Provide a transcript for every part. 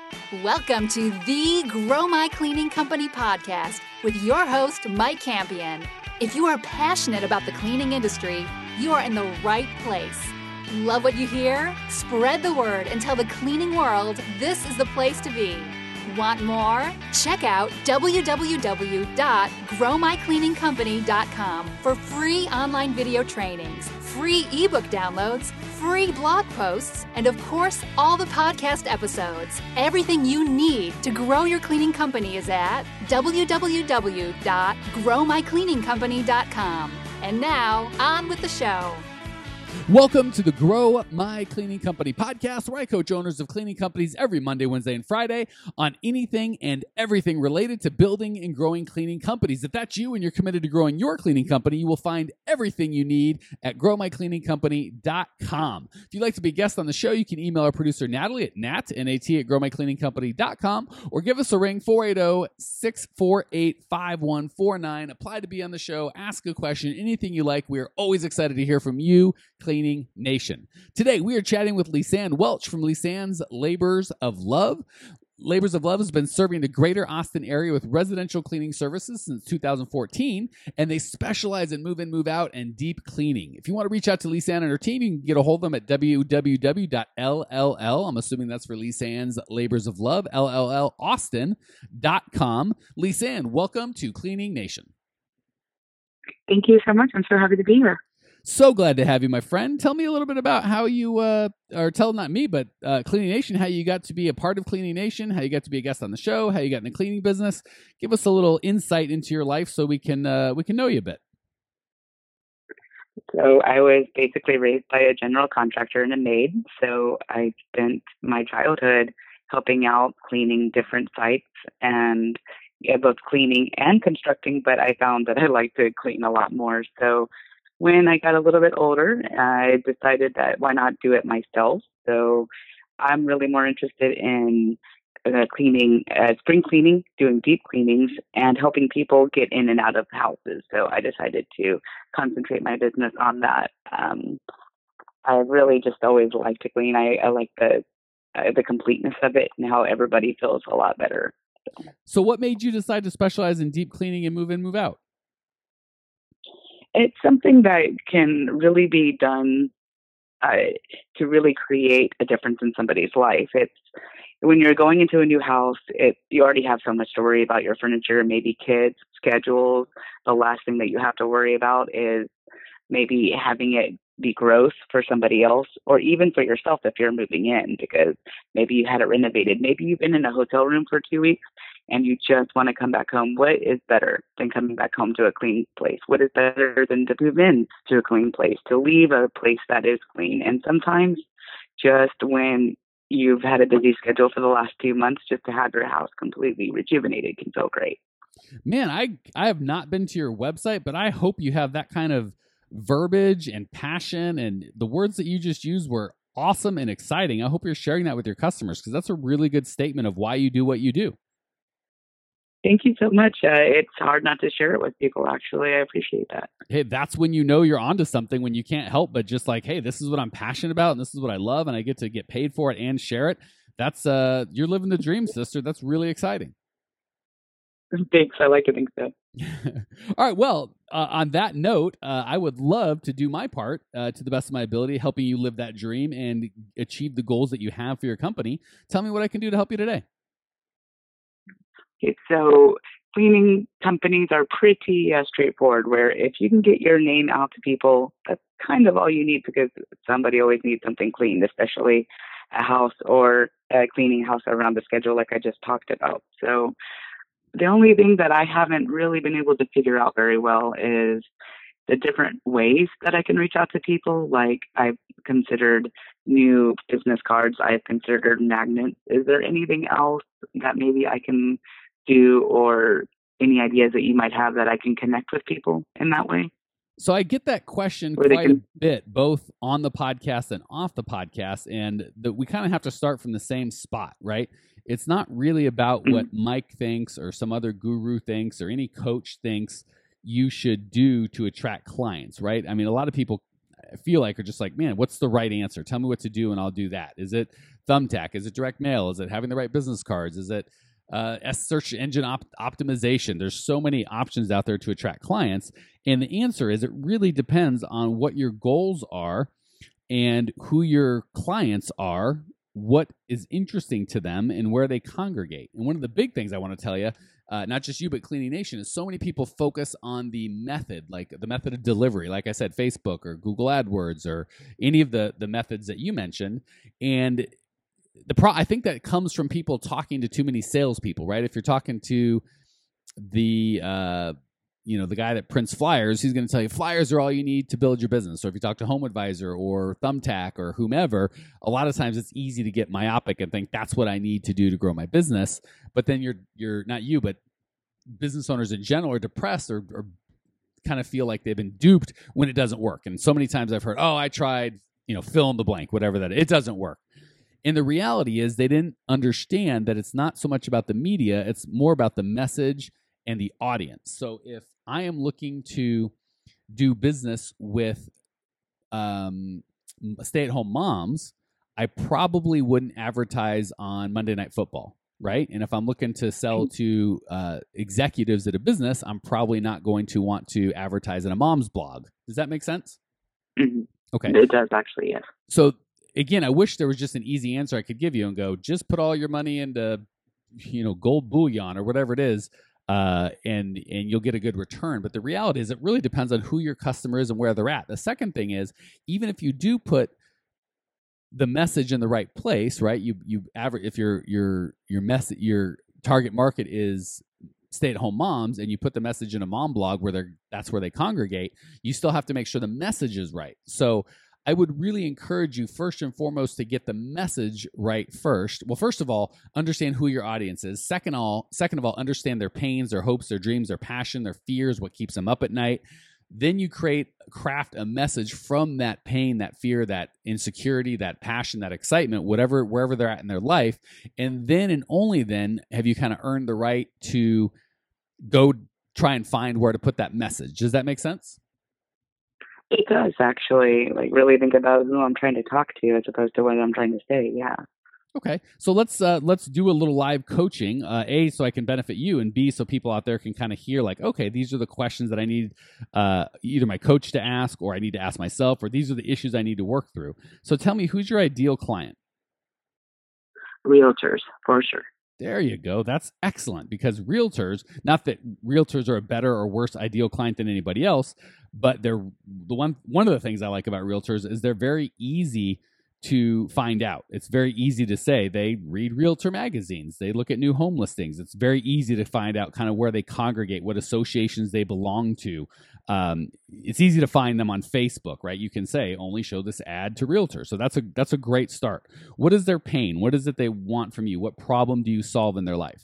Welcome to the Grow My Cleaning Company podcast with your host, Mike Campion. If you are passionate about the cleaning industry, you are in the right place. Love what you hear? Spread the word and tell the cleaning world this is the place to be. Want more? Check out www.growmycleaningcompany.com for free online video trainings, free ebook downloads, free blog posts, and of course, all the podcast episodes. Everything you need to grow your cleaning company is at www.growmycleaningcompany.com. And now, on with the show. Welcome to the Grow My Cleaning Company podcast, where I coach owners of cleaning companies every Monday, Wednesday, and Friday on anything and everything related to building and growing cleaning companies. If that's you and you're committed to growing your cleaning company, you will find everything you need at growmycleaningcompany.com. If you'd like to be a guest on the show, you can email our producer Natalie at growmycleaningcompany.com or give us a ring, 480-648-5149. Apply to be on the show, ask a question, anything you like. We are always excited to hear from you, Cleaning Nation. Today, we are chatting with Lisanne Welch from Lisann's Labors of Love. Labors of Love has been serving the greater Austin area with residential cleaning services since 2014, and they specialize in move-in, move-out, and deep cleaning. If you want to reach out to Lisanne and her team, you can get a hold of them at www.LLL, I'm assuming that's for Lisann's Labors of Love, LLLaustin.com. Lisanne, welcome to Cleaning Nation. Thank you so much. I'm so happy to be here. So glad to have you, my friend. Tell me a little bit about how you, or tell not me, but Cleaning Nation, how you got to be a part of Cleaning Nation, how you got to be a guest on the show, how you got in the cleaning business. Give us a little insight into your life so we can know you a bit. So I was basically raised by a general contractor and a maid. So I spent my childhood helping out cleaning different sites and both cleaning and constructing, but I found that I like to clean a lot more. So when I got a little bit older, I decided that why not do it myself? So I'm really more interested in cleaning, spring cleaning, doing deep cleanings, and helping people get in and out of houses. So I decided to concentrate my business on that. I really just always like to clean. I like the completeness of it and how everybody feels a lot better. So what made you decide to specialize in deep cleaning and move in, move out? It's something that can really be done to really create a difference in somebody's life. It's when you're going into a new house, you already have so much to worry about: your furniture, maybe kids, schedules. The last thing that you have to worry about is maybe having it be gross for somebody else, or even for yourself if you're moving in, because maybe you had it renovated. Maybe you've been in a hotel room for 2 weeks and you just want to come back home. What is better than coming back home to a clean place? What is better than to move in to a clean place, to leave a place that is clean? And sometimes just when you've had a busy schedule for the last 2 months, just to have your house completely rejuvenated can feel great. Man, I have not been to your website, but I hope you have that kind of verbiage and passion, and the words that you just used were awesome and exciting. I hope you're sharing that with your customers, because that's a really good statement of why you do what you do. Thank you so much. It's hard not to share it with people, actually. I appreciate that. Hey, that's when you know you're onto something, when you can't help but just like, hey, this is what I'm passionate about and this is what I love and I get to get paid for it and share it. That's you're living the dream, sister. That's really exciting. Thanks. I like to think so. All right. Well, on that note, I would love to do my part to the best of my ability, helping you live that dream and achieve the goals that you have for your company. Tell me what I can do to help you today. Okay, so cleaning companies are pretty straightforward, where if you can get your name out to people, that's kind of all you need, because somebody always needs something cleaned, especially a house or a cleaning house around the schedule like I just talked about. So the only thing that I haven't really been able to figure out very well is the different ways that I can reach out to people. Like, I've considered new business cards. I've considered magnets. Is there anything else that maybe I can do, or any ideas that you might have that I can connect with people in that way? So I get that question quite a bit, both on the podcast and off the podcast, and we kind of have to start from the same spot, right? It's not really about what Mike thinks or some other guru thinks or any coach thinks you should do to attract clients, right? I mean, a lot of people, feel like are just like, man, what's the right answer? Tell me what to do and I'll do that. Is it Thumbtack? Is it direct mail? Is it having the right business cards? Is it search engine optimization? There's so many options out there to attract clients. And the answer is it really depends on what your goals are and who your clients are, what is interesting to them, and where they congregate. And one of the big things I want to tell you, not just you, but Cleaning Nation, is so many people focus on the method, like the method of delivery, like I said, Facebook or Google AdWords or any of the methods that you mentioned. And I think that comes from people talking to too many salespeople, right? If you're talking to the guy that prints flyers, he's going to tell you flyers are all you need to build your business. So if you talk to HomeAdvisor or Thumbtack or whomever, a lot of times it's easy to get myopic and think that's what I need to do to grow my business. But then you're not you, but business owners in general are depressed or kind of feel like they've been duped when it doesn't work. And so many times I've heard, oh, I tried, fill in the blank, whatever that is. It doesn't work. And the reality is they didn't understand that it's not so much about the media, it's more about the message and the audience. So if I am looking to do business with stay-at-home moms, I probably wouldn't advertise on Monday Night Football, right? And if I'm looking to sell to executives at a business, I'm probably not going to want to advertise in a mom's blog. Does that make sense? Mm-hmm. Okay. It does actually, yes. So again, I wish there was just an easy answer I could give you and go, just put all your money into, gold bullion or whatever it is, and you'll get a good return. But the reality is it really depends on who your customer is and where they're at. The second thing is, even if you do put the message in the right place, right? If your target market is stay-at-home moms and you put the message in a mom blog that's where they congregate, you still have to make sure the message is right. So I would really encourage you first and foremost to get the message right first. Well, first of all, understand who your audience is. Second of all, understand their pains, their hopes, their dreams, their passion, their fears, what keeps them up at night. Then you craft a message from that pain, that fear, that insecurity, that passion, that excitement, wherever they're at in their life. And then and only then have you kind of earned the right to go try and find where to put that message. Does that make sense? It does actually, really think about who I'm trying to talk to as opposed to what I'm trying to say. Yeah. Okay. So let's do a little live coaching, A, so I can benefit you, and B, so people out there can kind of hear okay, these are the questions that I need either my coach to ask or I need to ask myself, or these are the issues I need to work through. So tell me, who's your ideal client? Realtors, for sure. There you go. That's excellent, because realtors, not that realtors are a better or worse ideal client than anybody else, but they're one of the things I like about realtors is they're very easy to find out. It's very easy to say they read realtor magazines. They look at new home listings. It's very easy to find out kind of where they congregate, what associations they belong to. It's easy to find them on Facebook, right? You can say only show this ad to realtors. So that's a great start. What is their pain? What is it they want from you? What problem do you solve in their life?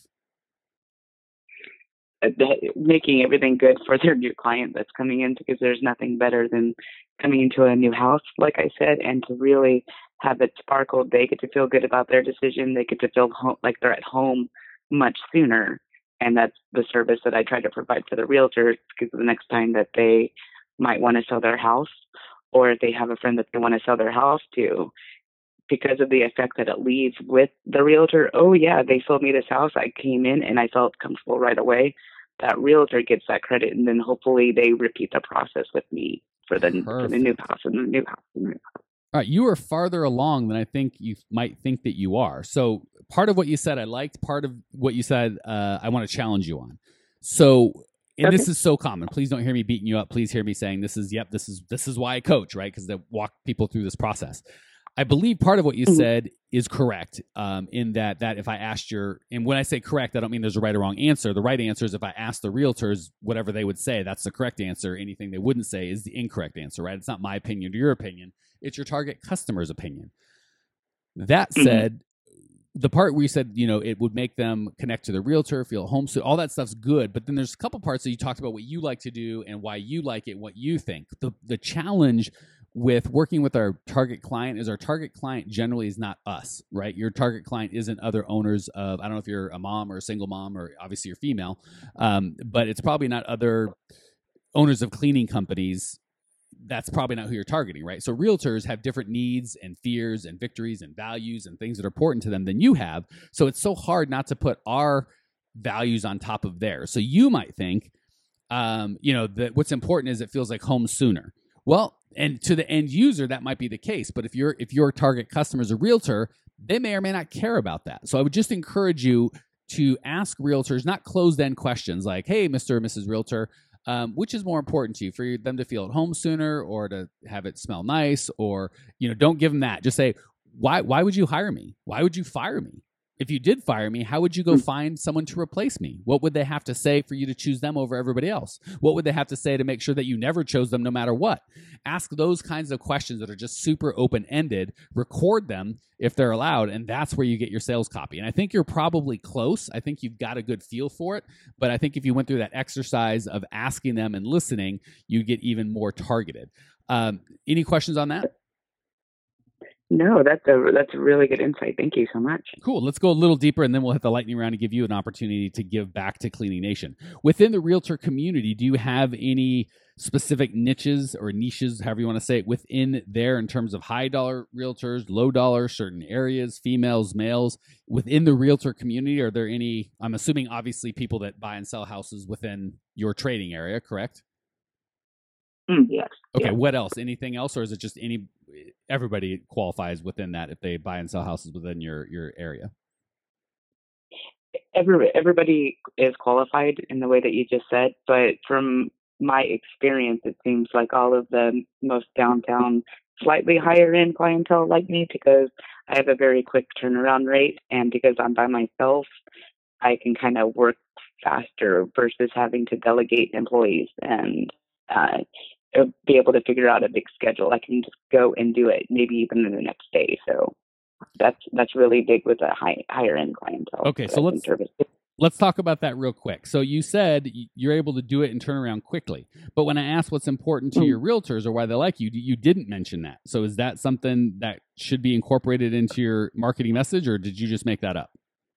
Making everything good for their new client that's coming in, because there's nothing better than coming into a new house, like I said, and to really have it sparkle. They get to feel good about their decision. They get to feel like they're at home much sooner. And that's the service that I try to provide for the realtors, because the next time that they might want to sell their house, or if they have a friend that they want to sell their house to, because of the effect that it leaves with the realtor, oh yeah, they sold me this house. I came in and I felt comfortable right away. That realtor gets that credit, and then hopefully they repeat the process with me for the new house and the new house and the new house. All right, you are farther along than I think you might think that you are. So part of what you said I liked, part of what you said I want to challenge you on. So, and okay. This is so common. Please don't hear me beating you up. Please hear me saying this is why I coach, right? Because they walk people through this process. I believe part of what you said is correct in that if I asked and when I say correct, I don't mean there's a right or wrong answer. The right answer is if I asked the realtors whatever they would say, that's the correct answer. Anything they wouldn't say is the incorrect answer, right? It's not my opinion or your opinion. It's your target customer's opinion. That said, the part where you said, it would make them connect to the realtor, feel home, so all that stuff's good. But then there's a couple parts that you talked about what you like to do and why you like it, what you think. The challenge with working with our target client is our target client generally is not us, right? Your target client isn't other owners of, I don't know if you're a mom or a single mom, or obviously you're female, but it's probably not other owners of cleaning companies that's probably not who you're targeting, right? So realtors have different needs and fears and victories and values and things that are important to them than you have. So it's so hard not to put our values on top of theirs. So you might think, that what's important is it feels like home sooner. Well, and to the end user, that might be the case. But if your target customer is a realtor, they may or may not care about that. So I would just encourage you to ask realtors, not closed-end questions like, hey, Mr. or Mrs. Realtor, which is more important to you, for them to feel at home sooner or to have it smell nice? Or, don't give them that. Just say, why would you hire me? Why would you fire me? If you did fire me, how would you go find someone to replace me? What would they have to say for you to choose them over everybody else? What would they have to say to make sure that you never chose them no matter what? Ask those kinds of questions that are just super open-ended. Record them if they're allowed, and that's where you get your sales copy. And I think you're probably close. I think you've got a good feel for it. But I think if you went through that exercise of asking them and listening, you get even more targeted. Any questions on that? No, that's a really good insight. Thank you so much. Cool. Let's go a little deeper, and then we'll hit the lightning round and give you an opportunity to give back to Cleaning Nation. Within the realtor community, do you have any specific niches, however you want to say it, within there in terms of high dollar realtors, low dollar, certain areas, females, males? Within the realtor community, are there any, I'm assuming obviously people that buy and sell houses within your trading area, correct? Yes. Okay. Yes. What else? Anything else, or is it just everybody qualifies within that if they buy and sell houses within your area? Everybody is qualified in the way that you just said, but from my experience, it seems like all of the most downtown, slightly higher end clientele like me, because I have a very quick turnaround rate, and because I'm by myself, I can kind of work faster versus having to delegate employees and be able to figure out a big schedule. I can just go and do it, maybe even in the next day. So that's really big with a higher end clientele. Okay, so let's talk about that real quick. So you said you're able to do it and turn around quickly, but when I asked what's important to your realtors or why they like you, you didn't mention that. So is that something that should be incorporated into your marketing message, or did you just make that up?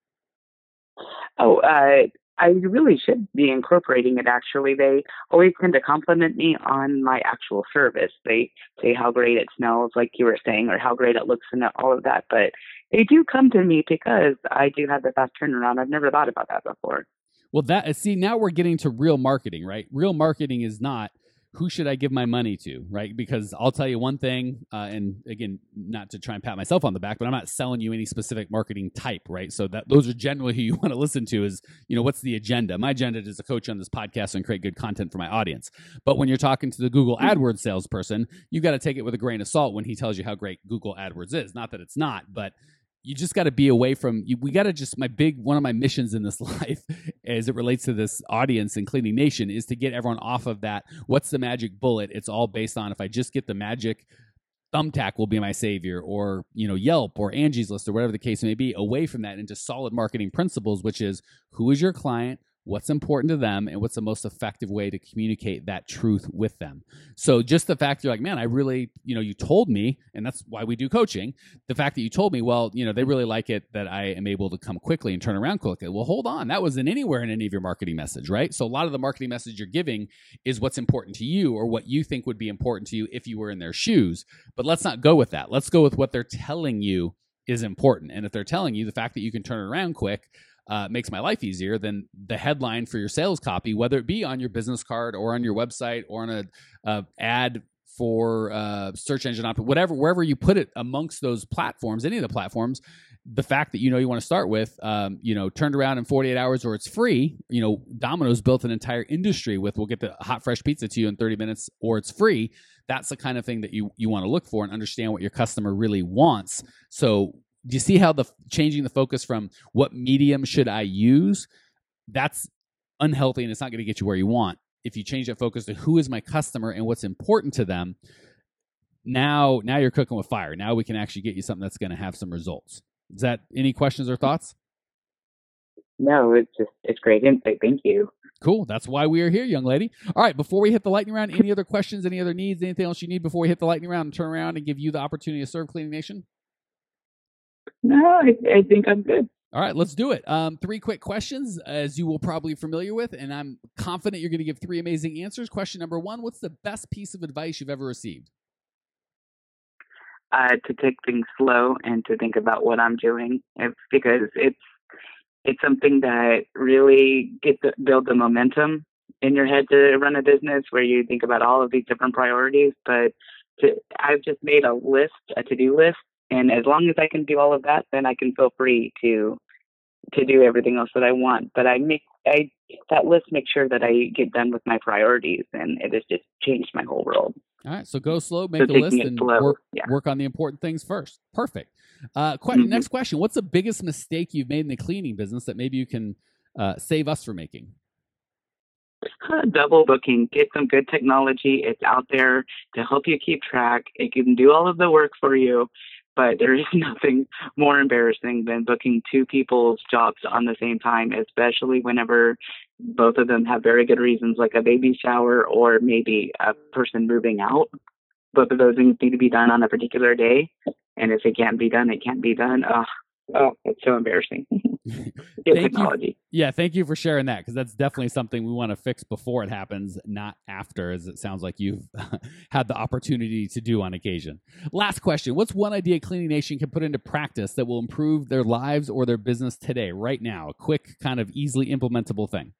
I really should be incorporating it, actually. They always tend to compliment me on my actual service. They say how great it smells, like you were saying, or how great it looks and all of that. But they do come to me because I do have the fast turnaround. I've never thought about that before. Well, now we're getting to real marketing, right? Real marketing is not, who should I give my money to, right? Because I'll tell you one thing, and again, not to try and pat myself on the back, but I'm not selling you any specific marketing type, right? So those are generally who you want to listen to is, what's the agenda? My agenda is a coach on this podcast and create good content for my audience. But when you're talking to the Google AdWords salesperson, you got to take it with a grain of salt when he tells you how great Google AdWords is. Not that it's not, but you just got to be away from we got to just one of my missions in this life as it relates to this audience and Cleaning Nation is to get everyone off of that. What's the magic bullet? It's all based on, if I just get the magic Thumbtack will be my savior, or, Yelp or Angie's List or whatever the case may be, away from that into solid marketing principles, which is, who is your client? What's important to them, and what's the most effective way to communicate that truth with them. So just the fact you're like, man, I really, you told me, and that's why we do coaching. The fact that you told me, well, they really like it that I am able to come quickly and turn around quickly. Well, hold on. That wasn't anywhere in any of your marketing message, right? So a lot of the marketing message you're giving is what's important to you, or what you think would be important to you if you were in their shoes. But let's not go with that. Let's go with what they're telling you is important. And if they're telling you the fact that you can turn it around quick, makes my life easier, then the headline for your sales copy, whether it be on your business card or on your website or on a ad for search engine optimization, wherever you put it amongst those platforms, any of the platforms, the fact that you want to start with, turned around in 48 hours or it's free. Domino's built an entire industry with, we'll get the hot fresh pizza to you in 30 minutes or it's free. That's the kind of thing that you want to look for and understand what your customer really wants. So do you see how changing the focus from what medium should I use? That's unhealthy, and it's not going to get you where you want. If you change that focus to who is my customer and what's important to them, now you're cooking with fire. Now we can actually get you something that's going to have some results. Is that any questions or thoughts? No, it's great insight. Thank you. Cool. That's why we are here, young lady. All right. Before we hit the lightning round, any other questions, any other needs, anything else you need before we hit the lightning round and turn around and give you the opportunity to serve Cleaning Nation? No, I think I'm good. All right, let's do it. 3 quick questions, as you will probably be familiar with, and I'm confident you're going to give 3 amazing answers. Question number 1, what's the best piece of advice you've ever received? To take things slow and to think about what I'm doing, because it's something that really build the momentum in your head to run a business where you think about all of these different priorities. But I've just made a to-do list, and as long as I can do all of that, then I can feel free to do everything else that I want. But that list makes sure that I get done with my priorities, and it has just changed my whole world. All right, so go slow, make a list, and work on the important things first. Perfect. Next question. What's the biggest mistake you've made in the cleaning business that maybe you can save us from making? Double booking. Get some good technology. It's out there to help you keep track. It can do all of the work for you, but there is nothing more embarrassing than booking 2 people's jobs on the same time, especially whenever both of them have very good reasons, like a baby shower or maybe a person moving out. Both of those things need to be done on a particular day, and if it can't be done, it can't be done. Oh, it's so embarrassing. Technology. Thank you for sharing that, because that's definitely something we want to fix before it happens, not after, as it sounds like you've had the opportunity to do on occasion. Last question. What's one idea Cleaning Nation can put into practice that will improve their lives or their business today, right now? A quick, kind of easily implementable thing.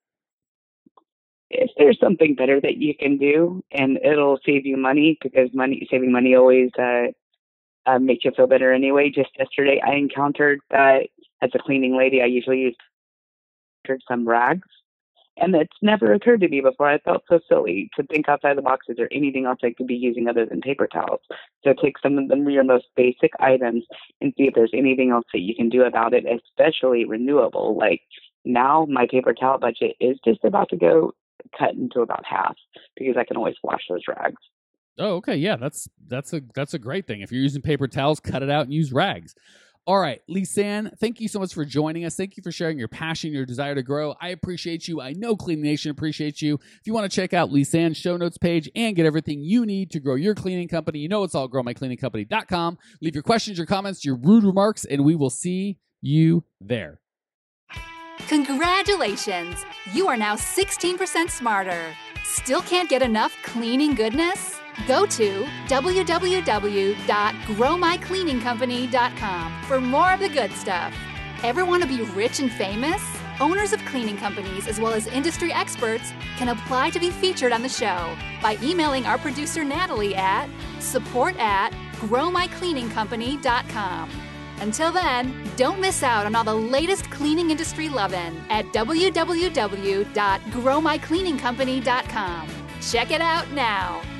If there's something better that you can do and it'll save you money, because saving money always makes you feel better anyway. Just yesterday, I encountered as a cleaning lady, I usually use some rags, and it's never occurred to me before. I felt so silly to think outside the box. Is there anything else I could be using other than paper towels? So take some of your most basic items and see if there's anything else that you can do about it, especially renewable. Like now, my paper towel budget is just about to go cut into about half because I can always wash those rags. Oh, okay. Yeah, that's a great thing. If you're using paper towels, cut it out and use rags. All right, Lisanne, thank you so much for joining us. Thank you for sharing your passion, your desire to grow. I appreciate you. I know Cleaning Nation appreciates you. If you want to check out Lisanne's show notes page and get everything you need to grow your cleaning company, you know it's all growmycleaningcompany.com. Leave your questions, your comments, your rude remarks, and we will see you there. Congratulations! You are now 16% smarter. Still can't get enough cleaning goodness? Go to www.growmycleaningcompany.com for more of the good stuff. Ever want to be rich and famous? Owners of cleaning companies, as well as industry experts, can apply to be featured on the show by emailing our producer Natalie at support@growmycleaningcompany.com. Until then, don't miss out on all the latest cleaning industry lovin' at www.growmycleaningcompany.com. Check it out now.